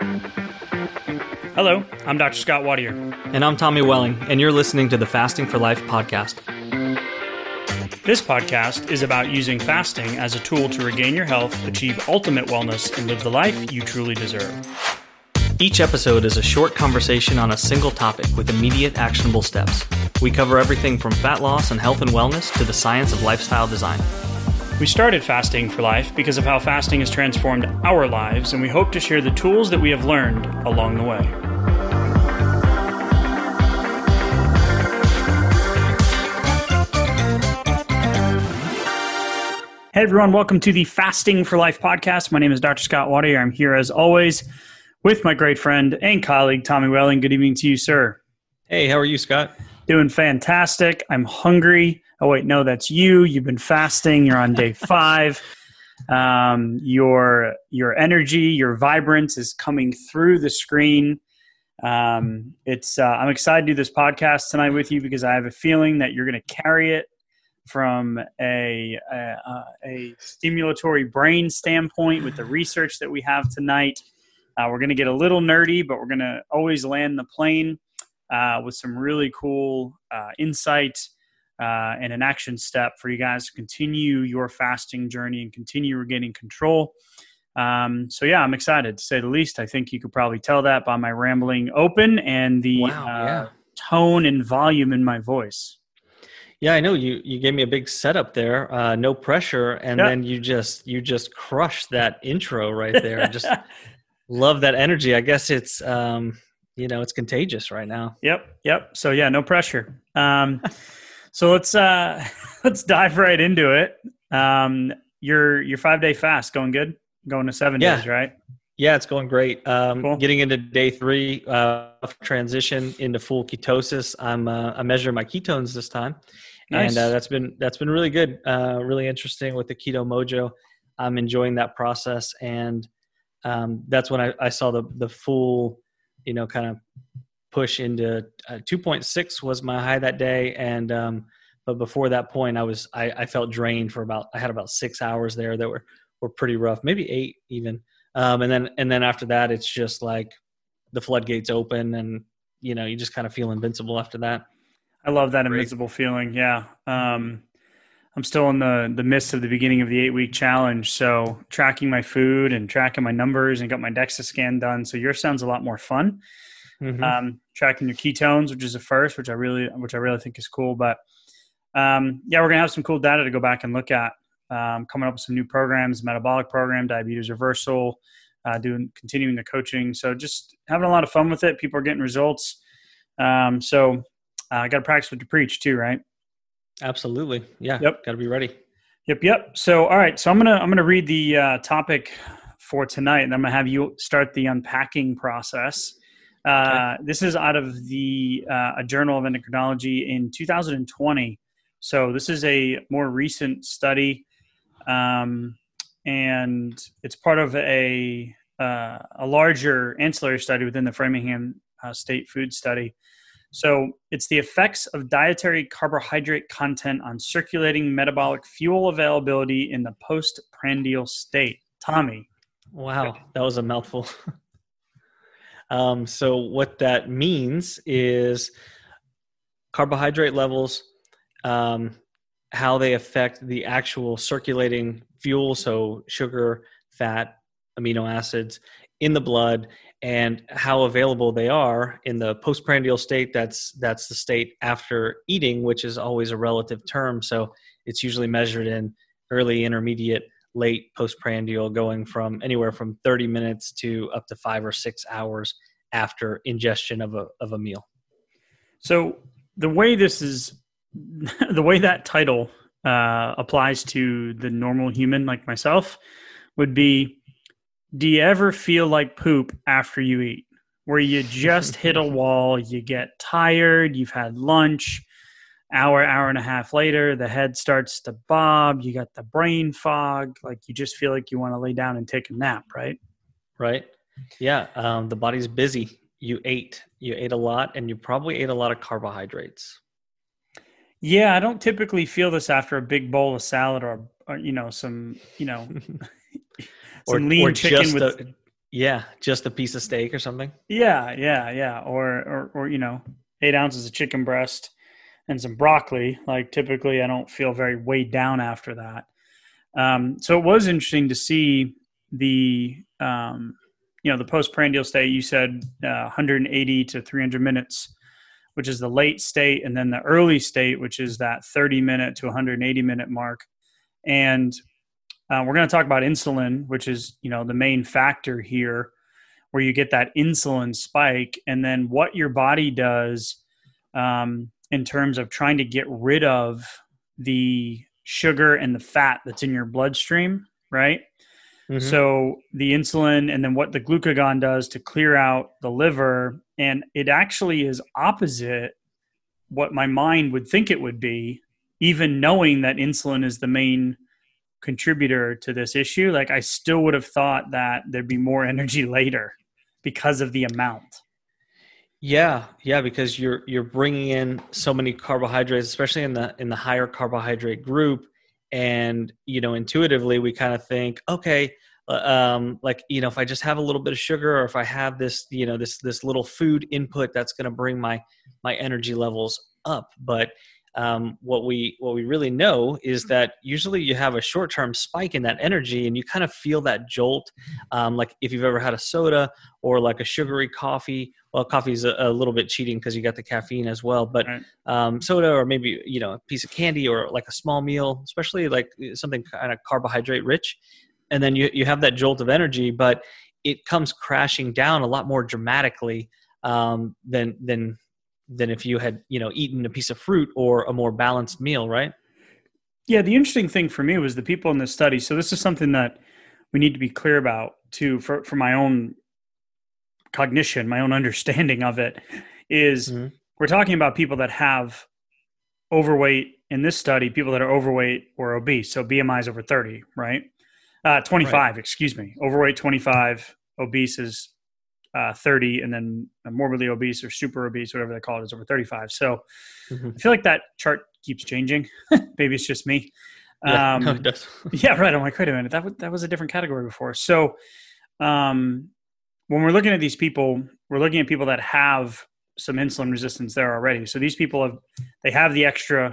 Hello, I'm Dr. Scott Watier. And I'm Tommy Welling, and you're listening to the Fasting for Life podcast. This podcast is about using fasting as a tool to regain your health, achieve ultimate wellness, and live the life you truly deserve. Each episode is a short conversation on a single topic with immediate actionable steps. We cover everything from fat loss and health and wellness to the science of lifestyle design. We started Fasting for Life because of how fasting has transformed our lives, and we hope to share the tools that we have learned along the way. Hey everyone, welcome to the Fasting for Life podcast. My name is Dr. Scott Watier. I'm here as always with my great friend and colleague, Tommy Welling. Good evening to you, sir. Hey, how are you, Scott? Doing fantastic. I'm hungry. Oh, wait, no, that's you. You've been fasting. You're on day 5. Your energy, your vibrance is coming through the screen. I'm excited to do this podcast tonight with you because I have a feeling that you're going to carry it from a stimulatory brain standpoint with the research that we have tonight. We're going to get a little nerdy, but we're going to always land the plane with some really cool insight and an action step for you guys to continue your fasting journey and continue regaining control. So yeah, I'm excited to say the least. I think you could probably tell that by my rambling open and the tone and volume in my voice. Yeah, I know you gave me a big setup there, no pressure, and then you just crushed that intro right there. I just love that energy. I guess it's it's contagious right now. Yep. So yeah, no pressure. So let's dive right into it. Your 5-day fast going good? Going to 7 days, right? Yeah, it's going great. Cool. Getting into day 3, transition into full ketosis. I'm measuring my ketones this time. Nice. And that's been really good, really interesting with the Keto Mojo. I'm enjoying that process, and that's when I saw the full, kind of push into 2.6 was my high that day, and but before that point, I felt drained for I had about 6 hours there that were pretty rough, maybe 8 even, and then after that, it's just like the floodgates open, and you just kind of feel invincible after that. I love that invincible feeling. Yeah. I'm still in the midst of the beginning of the 8-week challenge. So tracking my food and tracking my numbers and got my DEXA scan done. So yours sounds a lot more fun. Mm-hmm. Tracking your ketones, which is a first, which I really think is cool. But we're going to have some cool data to go back and look at. Coming up with some new programs, metabolic program, diabetes reversal, continuing the coaching. So just having a lot of fun with it. People are getting results. So I got to practice what you preach too, right? Absolutely. Yeah. Yep. Got to be ready. Yep. So, all right. So I'm gonna read the topic for tonight, and I'm gonna have you start the unpacking process. Okay. This is out of the a Journal of Endocrinology in 2020. So this is a more recent study, and it's part of a larger ancillary study within the Framingham State Food Study. So it's the effects of dietary carbohydrate content on circulating metabolic fuel availability in the postprandial state. Tommy. Wow, that was a mouthful. So what that means is carbohydrate levels, how they affect the actual circulating fuel, so sugar, fat, amino acids in the blood, and how available they are in the postprandial state. That's the state after eating, which is always a relative term. So it's usually measured in early, intermediate, late postprandial, going from anywhere from 30 minutes to up to 5 or 6 hours after ingestion of a meal. So the way that title applies to the normal human like myself would be, do you ever feel like poop after you eat? Where you just hit a wall, you get tired, you've had lunch, hour and a half later, the head starts to bob, you got the brain fog, like you just feel like you want to lay down and take a nap, right? Right. Yeah. The body's busy. You ate a lot, and you probably ate a lot of carbohydrates. Yeah, I don't typically feel this after a big bowl of salad or some, some lean chicken with Yeah, just a piece of steak or something. Yeah. Or 8 ounces of chicken breast and some broccoli. Like typically, I don't feel very weighed down after that. So it was interesting to see the postprandial state. You said 180 to 300 minutes, which is the late state, and then the early state, which is that 30-minute to 180-minute mark. And we're going to talk about insulin, which is the main factor here, where you get that insulin spike, and then what your body does in terms of trying to get rid of the sugar and the fat that's in your bloodstream, right? Mm-hmm. So the insulin and then what the glucagon does to clear out the liver, and it actually is opposite what my mind would think it would be, even knowing that insulin is the main contributor to this issue. Like I still would have thought that there'd be more energy later because of the amount. Yeah, because you're bringing in so many carbohydrates, especially in the higher carbohydrate group, and intuitively we kind of think, okay, if I just have a little bit of sugar, or if I have this this little food input, that's going to bring my energy levels up. But what we really know is that usually you have a short-term spike in that energy, and you kind of feel that jolt, like if you've ever had a soda or like a sugary coffee. Well, coffee is a little bit cheating because you got the caffeine as well, but right. Soda, or maybe a piece of candy, or like a small meal, especially like something kind of carbohydrate rich, and then you have that jolt of energy, but it comes crashing down a lot more dramatically than if you had eaten a piece of fruit or a more balanced meal, right? Yeah, the interesting thing for me was the people in this study. So this is something that we need to be clear about too, for my own cognition, my own understanding of it, is we're talking about people that have overweight in this study, people that are overweight or obese. So BMI is over 30, right? 25, right. Excuse me. Overweight 25, obese is 30, and then morbidly obese or super obese, whatever they call it, is over 35. So I feel like that chart keeps changing. Maybe it's just me. Yeah, no, it does. Yeah, right. I'm like, wait a minute, that was a different category before. So when we're looking at these people, we're looking at people that have some insulin resistance there already. So these people they have the extra,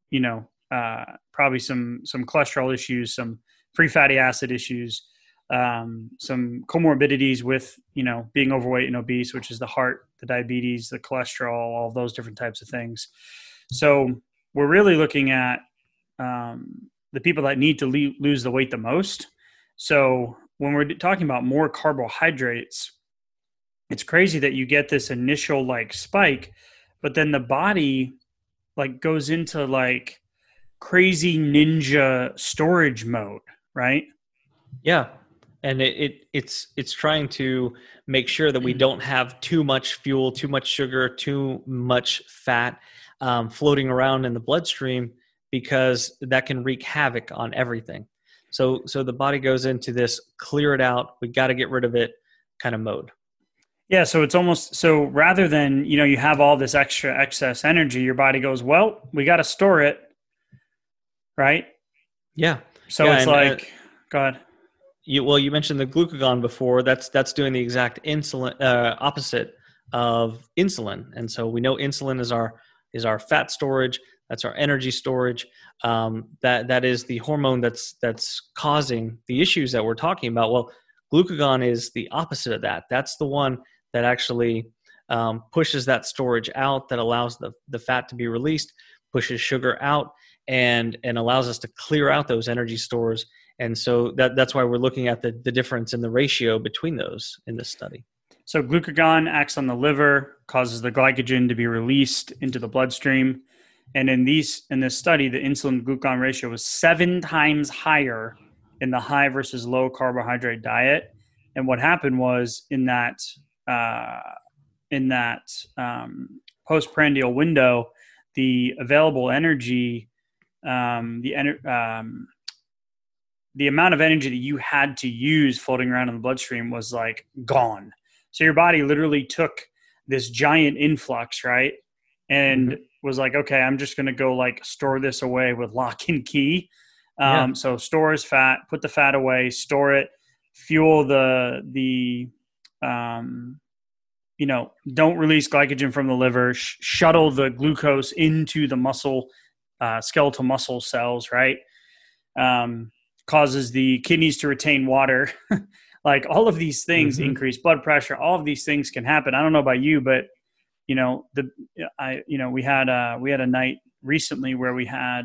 probably some cholesterol issues, some free fatty acid issues, some comorbidities with, being overweight and obese, which is the heart, the diabetes, the cholesterol, all of those different types of things. So we're really looking at the people that need to lose the weight the most. So when we're talking about more carbohydrates, it's crazy that you get this initial like spike, but then the body like goes into like crazy ninja storage mode, right? Yeah. And it's trying to make sure that we don't have too much fuel, too much sugar, too much fat floating around in the bloodstream, because that can wreak havoc on everything. So the body goes into this clear it out, we got to get rid of it kind of mode. Yeah, so it's almost, so rather than, you have all this extra excess energy, your body goes, well, we got to store it, right? Yeah. So it's like, go ahead. You mentioned the glucagon before. That's doing the exact insulin opposite of insulin, and so we know insulin is our fat storage. That's our energy storage. That is the hormone that's causing the issues that we're talking about. Well, glucagon is the opposite of that. That's the one that actually pushes that storage out, that allows the fat to be released, pushes sugar out, and allows us to clear out those energy stores. And so that's why we're looking at the difference in the ratio between those in this study. So glucagon acts on the liver, causes the glycogen to be released into the bloodstream. And in this study, the insulin glucagon ratio was 7 times higher in the high versus low carbohydrate diet. And what happened was in that postprandial window, the available energy, the amount of energy that you had to use floating around in the bloodstream was like gone. So your body literally took this giant influx, right? And was like, okay, I'm just going to go like store this away with lock and key. So store as fat, put the fat away, store it, fuel the don't release glycogen from the liver, shuttle the glucose into the muscle, skeletal muscle cells, right? Causes the kidneys to retain water. Like all of these things, increase blood pressure, all of these things can happen. I don't know about you, but we had a night recently where we had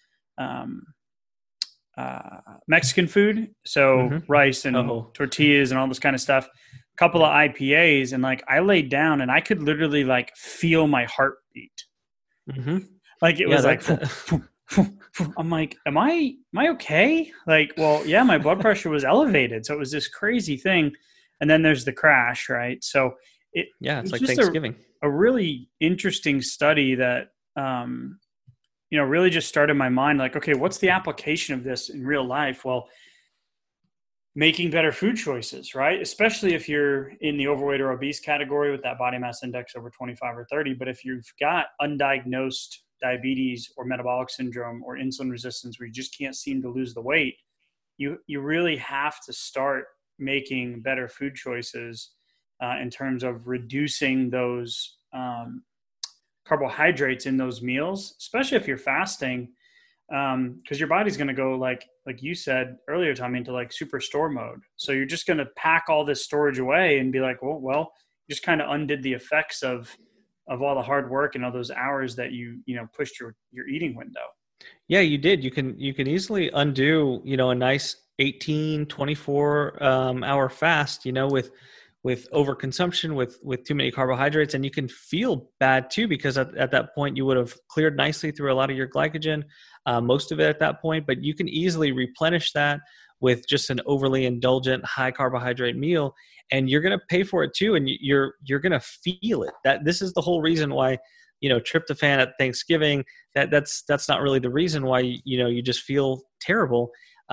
Mexican food. So rice and tortillas and all this kind of stuff, a couple of IPAs. And like, I laid down and I could literally like feel my heartbeat. Like it was like, I'm like, am I okay? Like, well, yeah, my blood pressure was elevated. So it was this crazy thing. And then there's the crash, right? So it's like Thanksgiving. A really interesting study that, really just started my mind like, okay, what's the application of this in real life? Well, making better food choices, right? Especially if you're in the overweight or obese category with that body mass index over 25 or 30. But if you've got undiagnosed diabetes or metabolic syndrome or insulin resistance where you just can't seem to lose the weight, you really have to start making better food choices in terms of reducing those carbohydrates in those meals, especially if you're fasting, because your body's going to go like you said earlier, Tommy, into like superstore mode. So you're just going to pack all this storage away and be like, well, just kind of undid the effects of all the hard work and all those hours that you pushed your eating window. Yeah, you did. You can easily undo, a nice 18, 24 hour fast, with overconsumption, with too many carbohydrates. And you can feel bad too, because at that point you would have cleared nicely through a lot of your glycogen, most of it at that point, but you can easily replenish that with just an overly indulgent high carbohydrate meal. And you're going to pay for it too. And you're going to feel it. That this is the whole reason why, tryptophan at Thanksgiving, that's not really the reason why, you just feel terrible.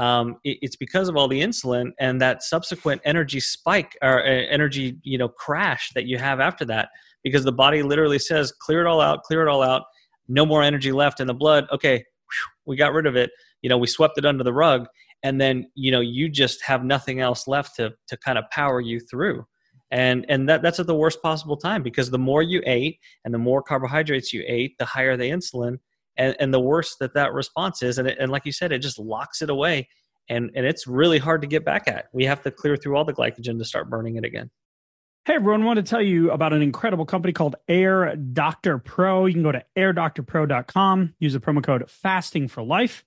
It's because of all the insulin and that subsequent energy spike or energy, crash that you have after that, because the body literally says, clear it all out, no more energy left in the blood. Okay. We got rid of it. We swept it under the rug. And then, you just have nothing else left to kind of power you through. And that's at the worst possible time, because the more you ate and the more carbohydrates you ate, the higher the insulin and the worse that response is. And like you said, it just locks it away. And it's really hard to get back at. We have to clear through all the glycogen to start burning it again. Hey, everyone, I want to tell you about an incredible company called Air Doctor Pro. You can go to airdoctorpro.com, use the promo code FASTING for life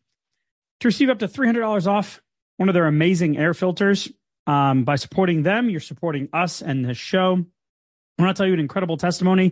to receive up to $300 off one of their amazing air filters. By supporting them, you're supporting us and this show. I want to tell you an incredible testimony.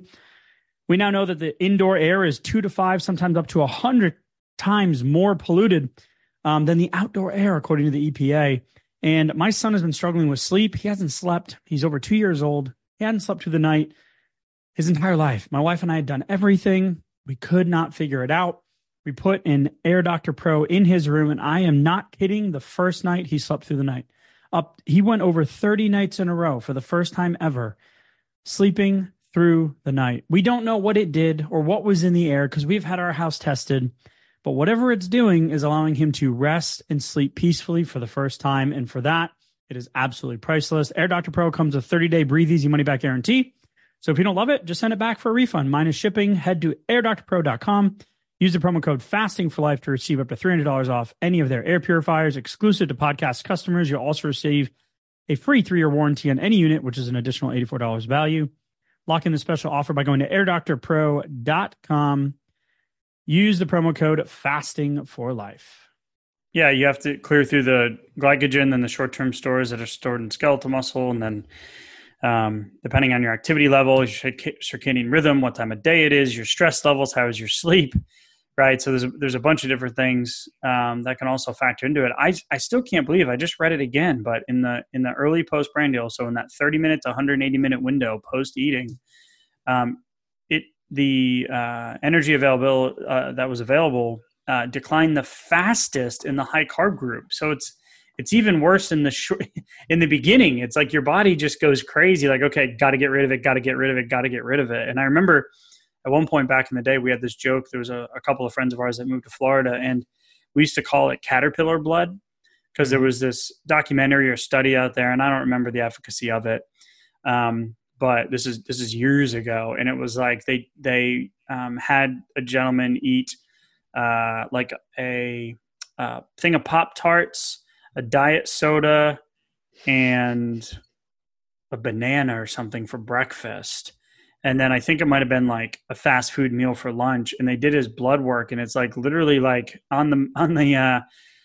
We now know that the indoor air is 2 to 5, sometimes up to 100 times more polluted than the outdoor air, according to the EPA. And my son has been struggling with sleep. He hasn't slept. He's over 2 years old. He hadn't slept through the night his entire life. My wife and I had done everything. We could not figure it out. We put an Air Doctor Pro in his room, and I am not kidding. The first night he slept through the night. He went over 30 nights in a row for the first time ever, sleeping through the night. We don't know what it did or what was in the air because we've had our house tested, but whatever it's doing is allowing him to rest and sleep peacefully for the first time. And for that, it is absolutely priceless. Air Doctor Pro comes with a 30-day breathe easy money back guarantee. So if you don't love it, just send it back for a refund. Minus shipping. Head to airdoctorpro.com. Use the promo code FASTING for life to receive up to $300 off any of their air purifiers exclusive to podcast customers. You'll also receive a free 3-year warranty on any unit, which is an additional $84 value. Lock in the special offer by going to airdoctorpro.com. Use the promo code FASTING for life. Yeah, you have to clear through the glycogen and the short-term stores that are stored in skeletal muscle. And then depending on your activity level, your circadian rhythm, what time of day it is, your stress levels, how is your sleep, right? So there's a bunch of different things that can also factor into it. I still can't believe I just read it again, but in the early postprandial, so in that 30-minute to 180-minute window post-eating, the energy available that was available declined the fastest in the high carb group. So it's even worse in the beginning. It's like your body just goes crazy. Like, okay, got to get rid of it. Got to get rid of it. Got to get rid of it. And I remember at one point back in the day, we had this joke. There was a couple of friends of ours that moved to Florida, and we used to call it caterpillar blood because there was this documentary or study out there, and I don't remember the efficacy of it. But this is years ago, and it was like they had a gentleman eat like a thing of Pop-Tarts, a diet soda, and a banana or something for breakfast. And then I think it might have been like a fast food meal for lunch. And they did his blood work, and it's like literally like on the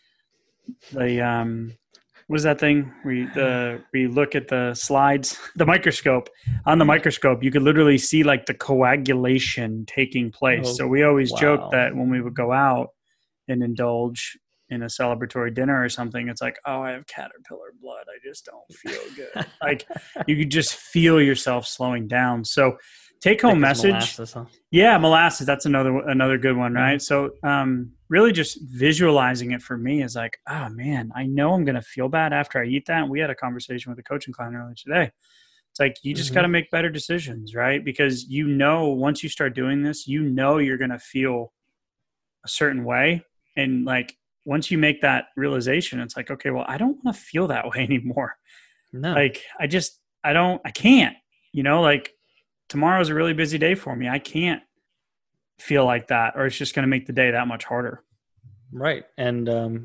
what is that thing where you look at the slides, the microscope. On the microscope, you could literally see like the coagulation taking place. Oh, so we always wow. joke that when we would go out and indulge in a celebratory dinner or something, it's like, oh, I have caterpillar blood. I just don't feel good. Like you could just feel yourself slowing down. So take home message. Molasses, huh? Yeah, molasses. That's another good one, right? So really just visualizing it for me is like, oh man, I know I'm going to feel bad after I eat that. And we had a conversation with a coaching client earlier today. It's like, you just got to make better decisions, right? Because once you start doing this, you're going to feel a certain way. And like, once you make that realization, it's like, okay, well, I don't want to feel that way anymore. No. Like, I can't, like tomorrow's a really busy day for me. I can't feel like that, or it's just going to make the day that much harder. Right. And,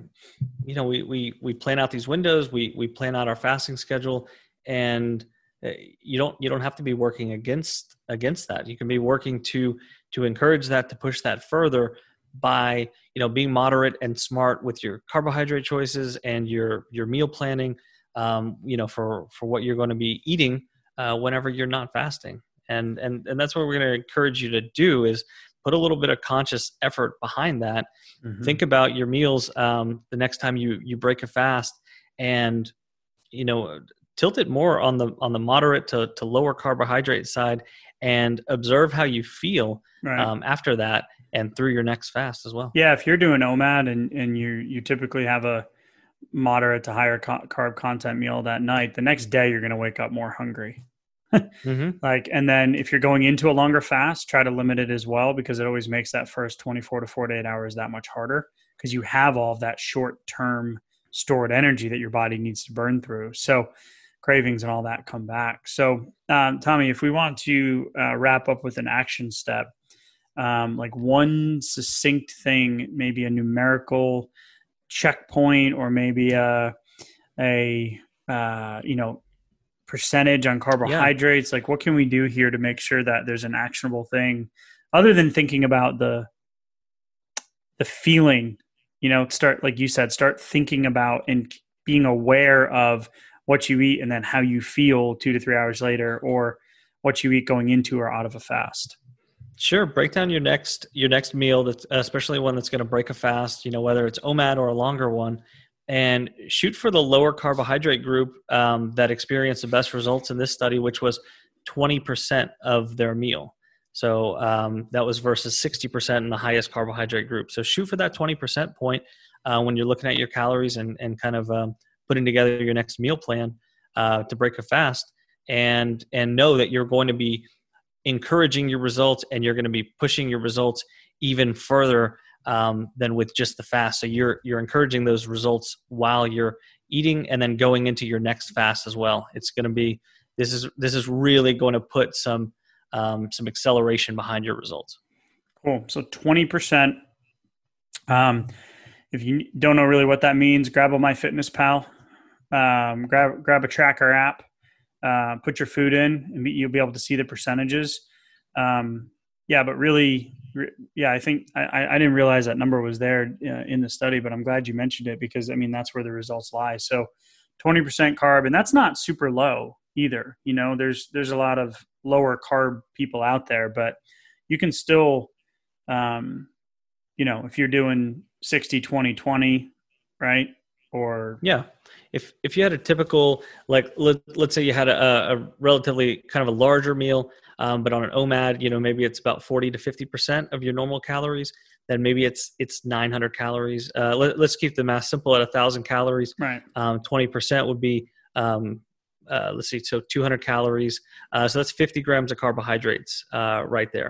we plan out these windows, we plan out our fasting schedule, and you don't have to be working against that. You can be working to encourage that, to push that further by, being moderate and smart with your carbohydrate choices and your meal planning, for what you're going to be eating whenever you're not fasting. And that's what we're going to encourage you to do, is put a little bit of conscious effort behind that. Mm-hmm. Think about your meals the next time you break a fast, and tilt it more on the moderate to lower carbohydrate side, and observe how you feel after that and through your next fast as well. Yeah, if you're doing OMAD and you typically have a moderate to higher carb content meal that night, the next day you're going to wake up more hungry. Mm-hmm. And then if you're going into a longer fast, try to limit it as well, because it always makes that first 24 to 48 hours that much harder, because you have all of that short-term stored energy that your body needs to burn through. So cravings and all that come back. So Tommy, if we want to wrap up with an action step, like one succinct thing, maybe a numerical checkpoint, or maybe a percentage on carbohydrates. Like, what can we do here to make sure that there's an actionable thing other than thinking about the feeling, start, like you said, start thinking about and being aware of what you eat and then how you feel 2 to 3 hours later, or what you eat going into or out of a fast. Sure. Break down your next meal, that's especially one that's going to break a fast, whether it's OMAD or a longer one, and shoot for the lower carbohydrate group that experienced the best results in this study, which was 20% of their meal. So that was versus 60% in the highest carbohydrate group. So shoot for that 20% point when you're looking at your calories and kind of putting together your next meal plan to break a fast, and know that you're going to be encouraging your results, and you're going to be pushing your results even further than with just the fast. So you're encouraging those results while you're eating, and then going into your next fast as well. It's going to be, this is really going to put some acceleration behind your results. Cool. So 20%. If you don't know really what that means, grab a MyFitnessPal, grab a tracker app, put your food in, and you'll be able to see the percentages. But really, I think I didn't realize that number was there in the study, but I'm glad you mentioned it, because that's where the results lie. So 20% carb, and that's not super low either. There's a lot of lower carb people out there, but you can still, if you're doing 60, 20, 20, right? Or if you had a typical, like, let's say you had a relatively kind of a larger meal, but on an OMAD, maybe it's about 40 to 50% of your normal calories, then maybe it's 900 calories. Let's keep the math simple at 1,000 calories. Right. 20% would be, so 200 calories. So that's 50 grams of carbohydrates right there.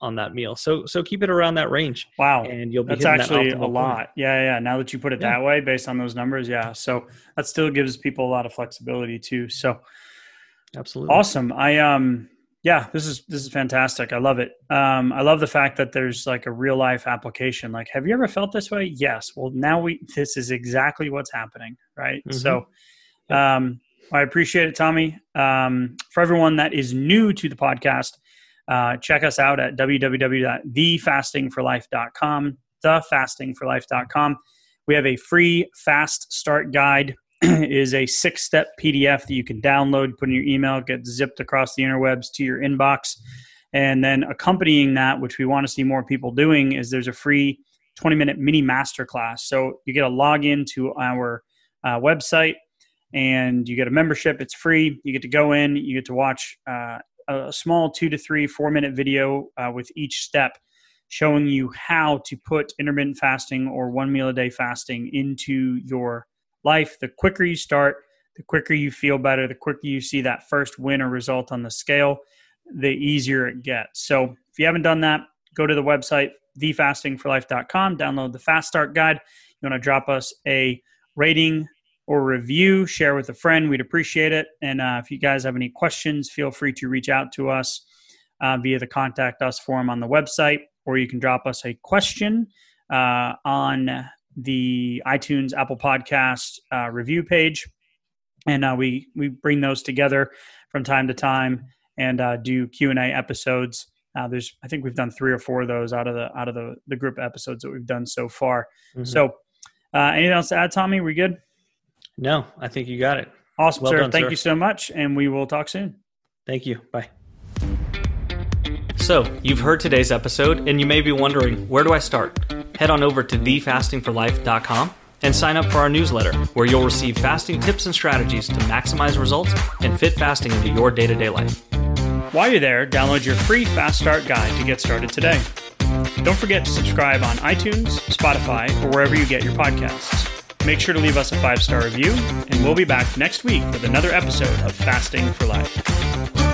on that meal. So keep it around that range. Wow. And you'll be That's hitting actually that a lot. point. Yeah. Now that you put it that way, based on those numbers. Yeah. So that still gives people a lot of flexibility too. So absolutely awesome. This is fantastic. I love it. I love the fact that there's like a real life application. Like, have you ever felt this way? Yes. Well, now this is exactly what's happening. Right. Mm-hmm. So, I appreciate it, Tommy. For everyone that is new to the podcast, check us out at www.thefastingforlife.com, thefastingforlife.com. We have a free fast start guide. It is a 6-step PDF that you can download, put in your email, get zipped across the interwebs to your inbox. And then accompanying that, which we want to see more people doing, is there's a free 20-minute mini masterclass. So you get a login to our website, and you get a membership. It's free. You get to go in. You get to watch a small 2 to 3 4-minute video with each step, showing you how to put intermittent fasting or 1 meal a day fasting into your life. The quicker you start, the quicker you feel better, the quicker you see that first win or result on the scale, the easier it gets. So if you haven't done that, go to the website, thefastingforlife.com, download the Fast Start Guide. You want to drop us a rating or review, share with a friend. We'd appreciate it. And if you guys have any questions, feel free to reach out to us via the Contact Us form on the website, or you can drop us a question on the iTunes, Apple Podcast review page. And we bring those together from time to time and do Q&A episodes. I think we've done 3 or 4 of those out of the group episodes that we've done so far. Mm-hmm. So anything else to add, Tommy? We good? No, I think you got it. Awesome, well sir. Thank you so much, and we will talk soon. Thank you. Bye. So, you've heard today's episode, and you may be wondering, where do I start? Head on over to thefastingforlife.com and sign up for our newsletter, where you'll receive fasting tips and strategies to maximize results and fit fasting into your day-to-day life. While you're there, download your free Fast Start Guide to get started today. Don't forget to subscribe on iTunes, Spotify, or wherever you get your podcasts. Make sure to leave us a 5-star review, and we'll be back next week with another episode of Fasting for Life.